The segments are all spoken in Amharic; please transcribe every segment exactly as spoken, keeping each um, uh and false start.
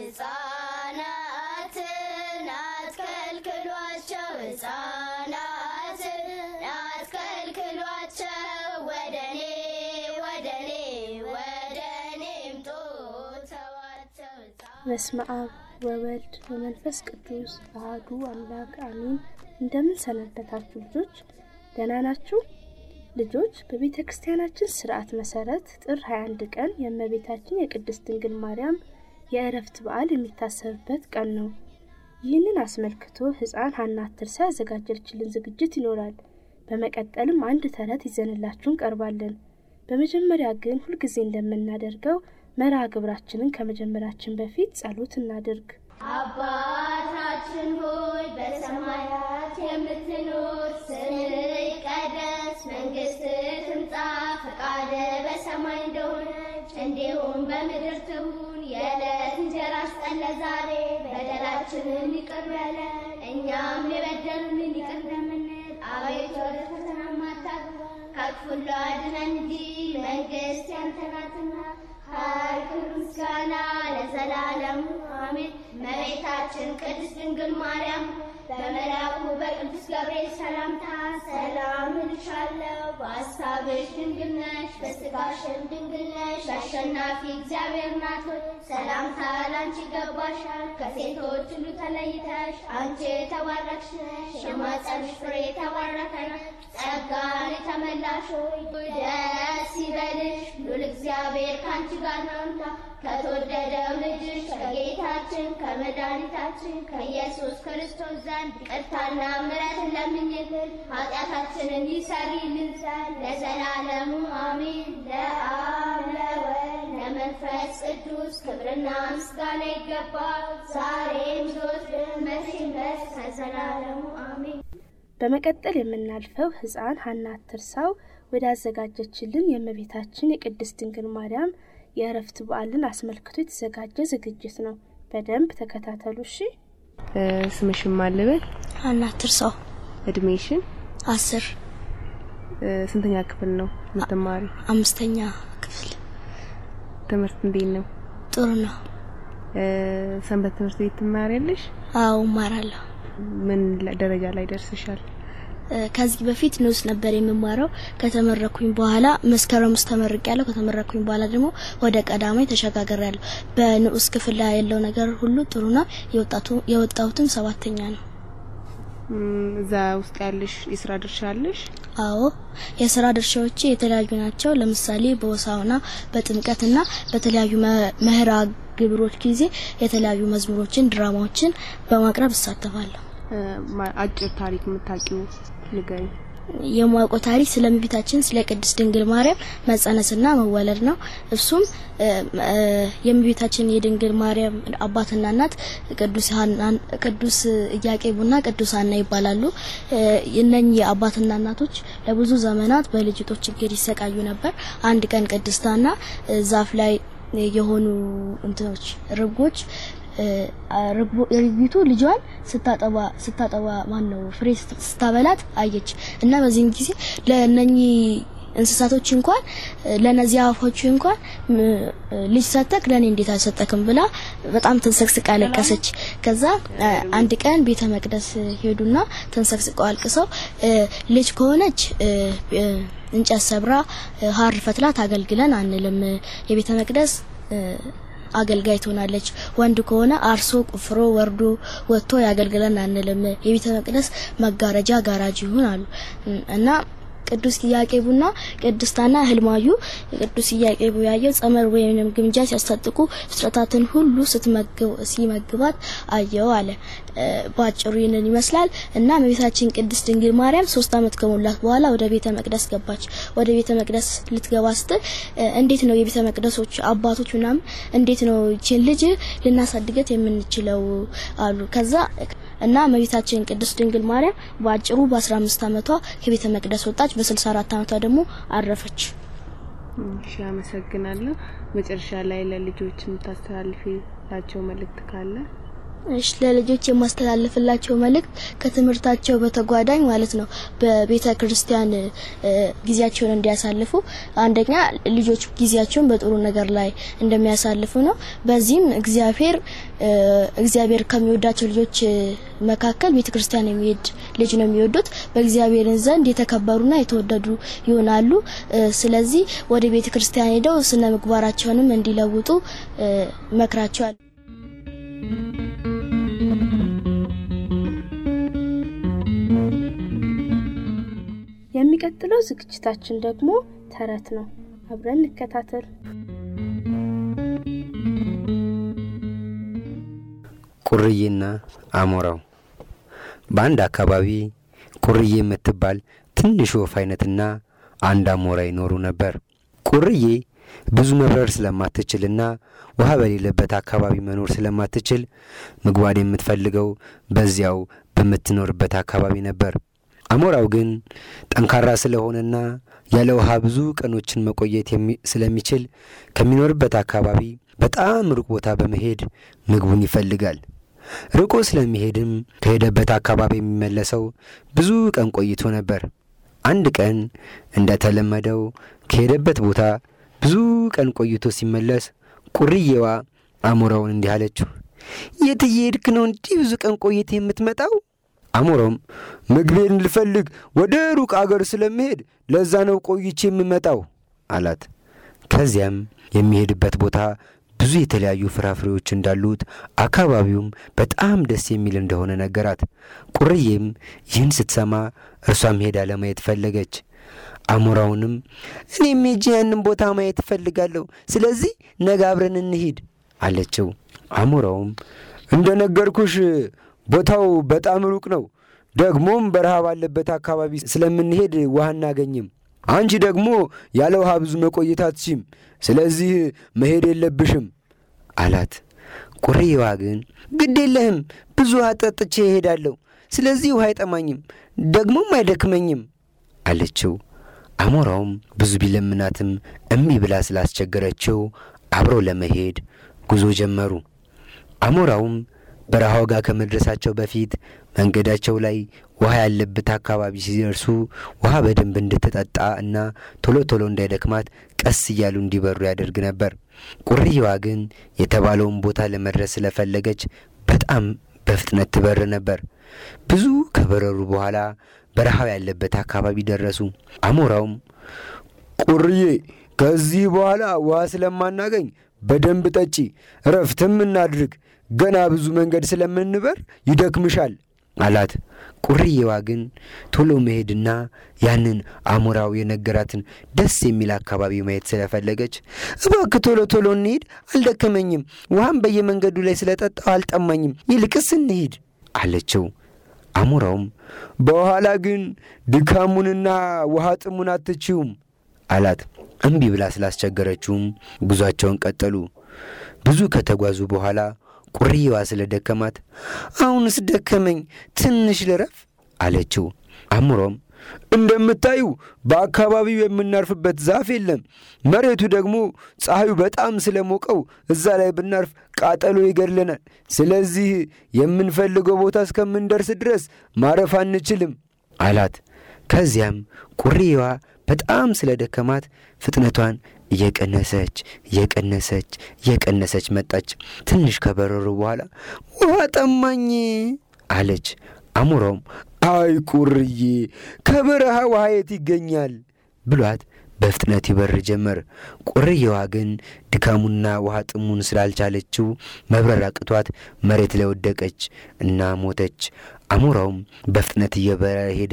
ሕፃናትን አትከልክሏቸው ሕፃናትን አትከልክሏቸው ወደኔ ወደኔ ወደኔ ምጡ ተዋቸው በስመ አብ ወወልድ ወመንፈስ ቅዱስ አሐዱ አምላክ አሜን። እንደምን ሰነበታችሁ ልጆች? ደህና ናችሁ? ልጆች በቤተክርስቲያናችን ሥርዓት መሰረት ጥር ሃያ አንድ ቀን የእመቤታችን የቅድስት ድንግል ማርያም የዕረፍት በዓል የሚታሰብበት ቀን ነው። ይህንን አስመልክቶ ሕፃን ሐና አትርሳ ያዘጋጀችልን ዝግጅት ይኖራል። በመቀጠልም አንድ ተረት ይዘንላችሁ እንቀርባለን። በመጀመሪያ ግን ሁልጊዜ እንደምናደርገው መርሃ ግብራችንን ከመጀመራችን በፊት ጸሎት እናድርግ። አባታችን ሆይ በሰማያት የምትኖር ስምህ ይቀደስ መንግስትህ ትምጣ ፈቃድህ በሰማይ እንደሆነች እንዲሁም በምድር ትሁን የዕለት እንጀራችንን ስጠን ዛሬ በደላችንን ይቅር በለን እኛም የበደሉንን ይቅር እንደምንል አቤቱ ወደ ፈተና አታግባን ከክፉ ሁሉ አድነን እንጂ መንግስት ያንተ ናትና ኃይል ምስጋና ለዘላለሙ አሜን። እመቤታችን ቅድስት ድንግል ማርያም በመልአኩ በቅዱስ ገብርኤል ሰላምታ ሰላም እልሻለሁ፣ በሐሳብሽ ድንግል ነሽ፣ በሥጋሽም ድንግል ነሽ። አሸናፊ እግዚአብሔር እናት ሆይ ሰላምታ ላንቺ ይገባሻል። ከሴቶች ሁሉ ተለይተሽ አንቺ የተባረክሽ ነሽ፣ የማኅፀንሽ ፍሬ የተባረከ ነው። ጸጋን የተመላሽ ሆይ ደስ ይበልሽ፣ ሉል እግዚአብሔር ከአንቺ ጋር ነውና ከተወደደው ልጅሽ ከጌታችን ከመድኃኒታችን ከኢየሱስ ክርስቶስ ዘንድ ይቅርታና ምሕረትን ለምኝልን ኃጢአታችንን ይሰሪልን ዘንድ ለዘላለሙ አሜን። ለአብ ለወልድ ለመንፈስ ቅዱስ ክብርና ምስጋና ይገባል፣ ዛሬም ዘወትርም መቼም ድረስ ለዘላለሙ አሜን። በመቀጠል የምናልፈው ሕፃን ሐና አትርሳው ወዳዘጋጀችልን የእመቤታችን የቅድስት ድንግል ማርያም የዕረፍት በዓልን አስመልክቶ የተዘጋጀ ዝግጅት ነው። በደንብ ተከታተሉ እሺ። ስምሽን ማለበል? ሐና አትርሳው። እድሜሽን? አስር ስንተኛ ክፍል ነው የምትማሪ? አምስተኛ ክፍል። ትምህርት እንዴት ነው? ጥሩ ነው። ሰንበት ትምህርት ቤት ትማሪያለሽ? አዎ እማራለሁ። ምን ደረጃ ላይ ደርሰሻል? ከዚህ በፊት ንዑስ ነበር የምማረው። ከተመረኩኝ በኋላ መስከረም ውስጥ ተመርቄያለሁ። ከተመረኩኝ በኋላ ደግሞ ወደ ቀዳማይ ተሸጋግሬያለሁ። በንዑስ ክፍል ላይ ያለው ነገር ሁሉ ጥሩ ነው። የወጣቱ የወጣሁትም ሰባተኛ ነው። እዛ ውስጥ ያለሽ የሥራ ድርሻ አለሽ? አዎ የሥራ ድርሻዎቼ የተለያዩ ናቸው። ለምሳሌ በወሳውና በጥምቀትና በተለያዩ መህራ ግብሮች ጊዜ የተለያዩ መዝሙሮችን ድራማዎችን በማቅረብ እሳተፋለሁ። አጭር ታሪክ የምታውቂው ንገሪ። የማውቀው ታሪክ ስለ እመቤታችን ስለ ቅድስት ድንግል ማርያም መጸነስና መወለድ ነው። እሱም የእመቤታችን የድንግል ማርያም አባትና እናት ቅዱስ ሐና ቅዱስ ኢያቄምና ቅዱስ ሐና ይባላሉ። እነኚህ አባትና እናቶች ለብዙ ዘመናት በልጅቶች ችግር ይሰቃዩ ነበር። አንድ ቀን ቅድስት ሐና ዛፍ ላይ የሆኑ እንትኖች ርግቦች ርግቢቱ ልጇን ስታጠባ ስታጠባ ማን ነው ፍሬ ስታበላት አየች እና በዚህም ጊዜ ለነኚህ እንስሳቶች እንኳን ለነዚያ አፎች እንኳን ልጅ ሰጠክ ለኔ እንዴት አልሰጠክም ብላ በጣም ተንሰክስቃ አለቀሰች። ከዛ አንድ ቀን ቤተ መቅደስ ሄዱና ተንሰክስቀው አልቅሰው ልጅ ከሆነች እንጨት ሰብራ ሐር ፈትላ ታገልግለን አንልም፣ የቤተ መቅደስ አገልጋይ ትሆናለች። ወንድ ከሆነ አርሶ ቁፍሮ ወርዶ ወጥቶ ያገልግለን አንልም፣ የቤተ መቅደስ መጋረጃ ጋራጅ ይሁን አሉ እና ቅዱስ ኢያቄምና ቅድስት ሐና ህልማዩ ቅዱስ ኢያቄም ያየው ጸመር ወይንም ግምጃ ሲያስታጥቁ ፍጥረታትን ሁሉ ስትመግብ ሲመግባት አየው አለ። ባጭሩ ይሄንን ይመስላል እና እመቤታችን ቅድስት ድንግል ማርያም ሶስት አመት ከሞላት በኋላ ወደ ቤተ መቅደስ ገባች። ወደ ቤተ መቅደስ ልትገባ ስትል እንዴት ነው የቤተ መቅደሶች አባቶች ምናምን እንዴት ነው ይችን ልጅ ልናሳድገት የምንችለው አሉ። ከዛ እና እመቤታችን ቅድስት ድንግል ማርያም ባጭሩ በ15 አመቷ ከቤተ መቅደስ ወጣች። በ64 አመቷ ደግሞ አረፈች። እሺ አመሰግናለሁ። መጨረሻ ላይ ለልጆች የምታስተላልፊላቸው መልእክት ካለ? እሺ ለልጆች የማስተላልፍላቸው መልእክት ከትምህርታቸው በተጓዳኝ ማለት ነው በቤተ ክርስቲያን ጊዜያቸውን እንዲያሳልፉ አንደኛ ልጆች ጊዜያቸውን በጥሩ ነገር ላይ እንደሚያሳልፉ ነው። በዚህም እግዚአብሔር እግዚአብሔር ከሚወዳቸው ልጆች መካከል ቤተ ክርስቲያን የሚሄድ ልጅ ነው የሚወዱት። በእግዚአብሔር ዘንድ የተከበሩና የተወደዱ ይሆናሉ። ስለዚህ ወደ ቤተ ክርስቲያን ሄደው ስነ ምግባራቸውንም እንዲለውጡ መክራቸዋል። የሚቀጥለው ዝግጅታችን ደግሞ ተረት ነው። አብረን እንከታተል። ቁርዬና አሞራው። በአንድ አካባቢ ቁርዬ የምትባል ትንሽ ወፍ አይነትና አንድ አሞራ ይኖሩ ነበር። ቁርዬ ብዙ መብረር ስለማትችልና ውሃ በሌለበት አካባቢ መኖር ስለማትችል ምግቧን የምትፈልገው በዚያው በምትኖርበት አካባቢ ነበር። አሞራው ግን ጠንካራ ስለሆነና ያለ ውሃ ብዙ ቀኖችን መቆየት ስለሚችል ከሚኖርበት አካባቢ በጣም ሩቅ ቦታ በመሄድ ምግቡን ይፈልጋል። ርቆ ስለሚሄድም ከሄደበት አካባቢ የሚመለሰው ብዙ ቀን ቆይቶ ነበር። አንድ ቀን እንደተለመደው ከሄደበት ቦታ ብዙ ቀን ቆይቶ ሲመለስ ቁርዬዋ አሞራውን እንዲህ አለችው፣ የት እየሄድክ ነው እንዲህ ብዙ ቀን ቆይተ የምትመጣው? አሞራውም ምግቤን ልፈልግ ወደ ሩቅ አገር ስለምሄድ ለዛ ነው ቆይቼ የምመጣው አላት። ከዚያም የሚሄድበት ቦታ ብዙ የተለያዩ ፍራፍሬዎች እንዳሉት አካባቢውም በጣም ደስ የሚል እንደሆነ ነገራት። ቁርዬም ይህን ስትሰማ እርሷም ሄዳ ለማየት ፈለገች። አሞራውንም እኔም ሄጄ ያንን ቦታ ማየት ፈልጋለሁ፣ ስለዚህ ነገ አብረን እንሂድ አለችው። አሞራውም እንደነገርኩሽ ቦታው በጣም ሩቅ ነው፣ ደግሞም በረሃ ባለበት አካባቢ ስለምንሄድ ውሃ እናገኝም። አንቺ ደግሞ ያለ ውሃ ብዙ መቆየት አትችይም፣ ስለዚህ መሄድ የለብሽም አላት። ቁርዬዋ ግን ግድ የለህም፣ ብዙ ውሃ ጠጥቼ እሄዳለሁ፣ ስለዚህ ውሃ አይጠማኝም፣ ደግሞም አይደክመኝም አለችው። አሞራውም ብዙ ቢለምናትም እምቢ ብላ ስላስቸገረችው አብረው ለመሄድ ጉዞ ጀመሩ። አሞራውም በረሃው ጋር ከመድረሳቸው በፊት መንገዳቸው ላይ ውሃ ያለበት አካባቢ ሲደርሱ ውሃ በደንብ እንድትጠጣ እና ቶሎ ቶሎ እንዳይደክማት ቀስ እያሉ እንዲበሩ ያደርግ ነበር። ቁርዬዋ ግን የተባለውን ቦታ ለመድረስ ስለፈለገች በጣም በፍጥነት ትበር ነበር። ብዙ ከበረሩ በኋላ በረሃው ያለበት አካባቢ ደረሱ። አሞራውም ቁርዬ ከዚህ በኋላ ውሃ ስለማናገኝ በደንብ ጠጪ፣ ረፍትም እናድርግ፣ ገና ብዙ መንገድ ስለምንበር ይደክምሻል አላት። ቁርዬዋ ግን ቶሎ መሄድና ያንን አሞራው የነገራትን ደስ የሚል አካባቢ ማየት ስለፈለገች እባክህ ቶሎ ቶሎ እንሂድ፣ አልደከመኝም፣ ውሃም በየመንገዱ ላይ ስለጠጣው አልጠማኝም፣ ይልቅስ እንሂድ አለችው። አሞራውም በኋላ ግን ድካሙንና ውሃ ጥሙን አትችዩም አላት። እምቢ ብላ ስላስቸገረችውም ጉዟቸውን ቀጠሉ። ብዙ ከተጓዙ በኋላ ቁርዬዋ ስለደከማት አሁንስ ደከመኝ፣ ትንሽ ልረፍ አለችው። አሞራውም እንደምታዩ በአካባቢው የምናርፍበት ዛፍ የለም፣ መሬቱ ደግሞ ፀሐዩ በጣም ስለሞቀው እዛ ላይ ብናርፍ ቃጠሎ ይገድለናል፣ ስለዚህ የምንፈልገው ቦታ እስከምንደርስ ድረስ ማረፍ አንችልም አላት። ከዚያም ቁርዬዋ በጣም ስለደከማት ፍጥነቷን እየቀነሰች እየቀነሰች እየቀነሰች መጣች። ትንሽ ከበረሩ በኋላ ውሃ ጠማኝ አለች። አሞራውም አይ ቁርዬ ከበረሃ ውሃ የት ይገኛል ብሏት በፍጥነት ይበር ጀመር። ቁርዬዋ ግን ድካሙና ውሃ ጥሙን ስላልቻለችው መብረር አቅቷት መሬት ላይ ወደቀች እና ሞተች። አሞራውም በፍጥነት እየበረረ ሄደ።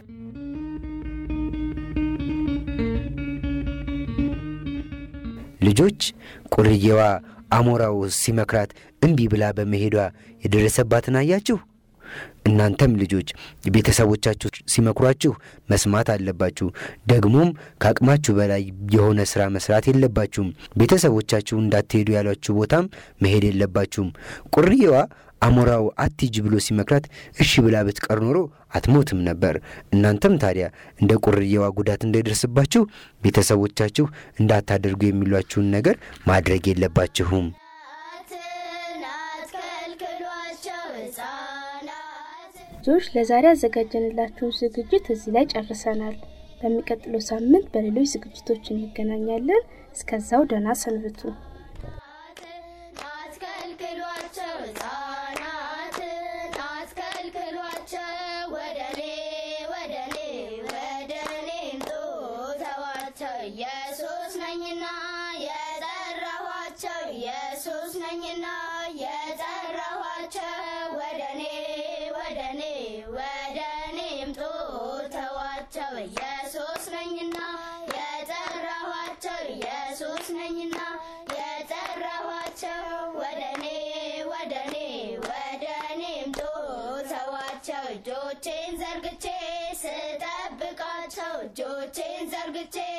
ልጆች ቁርዬዋ አሞራው ሲመክራት እምቢ ብላ በመሄዷ የደረሰባትን አያችሁ? እናንተም ልጆች ቤተሰቦቻችሁ ሲመክሯችሁ መስማት አለባችሁ። ደግሞም ከአቅማችሁ በላይ የሆነ ስራ መስራት የለባችሁም። ቤተሰቦቻችሁ እንዳትሄዱ ያሏችሁ ቦታም መሄድ የለባችሁም። ቁርዬዋ አሞራው አትሂጂ ብሎ ሲመክራት እሺ ብላ ብትቀር ኖሮ አትሞትም ነበር። እናንተም ታዲያ እንደ ቁርዬዋ ጉዳት እንዳይደርስባችሁ ቤተሰቦቻችሁ እንዳታደርጉ የሚሏችሁን ነገር ማድረግ የለባችሁም። እናት ከልክሏቸው ተዋቸው ሕፃናት። ልጆች ለዛሬ ያዘጋጀንላችሁን ዝግጅት እዚህ ላይ ጨርሰናል። በሚቀጥለው ሳምንት በሌሎች ዝግጅቶች እንገናኛለን። እስከዛው ደህና ሰንብቱ። አትከልክሏቸው ሕፃናትን አትከልክሏቸው ወደኔ ወደኔ ወደኔ ምጡ ተዋቸው ኢየሱስ ነኝና የጠራኋቸው ኢየሱስ ነኝና የጠራኋቸው ወደኔ ወደኔ ወደኔ ምጡ ተዋቸው ኢየሱስ ነኝና የጠራኋቸው ኢየሱስ ነኝና የጠራኋቸው ወደኔ ወደኔ ወደኔ ምጡ ተዋቸው እጆቼን ዘርግቼ ስጠብቃቸው እጆቼን ዘርግቼ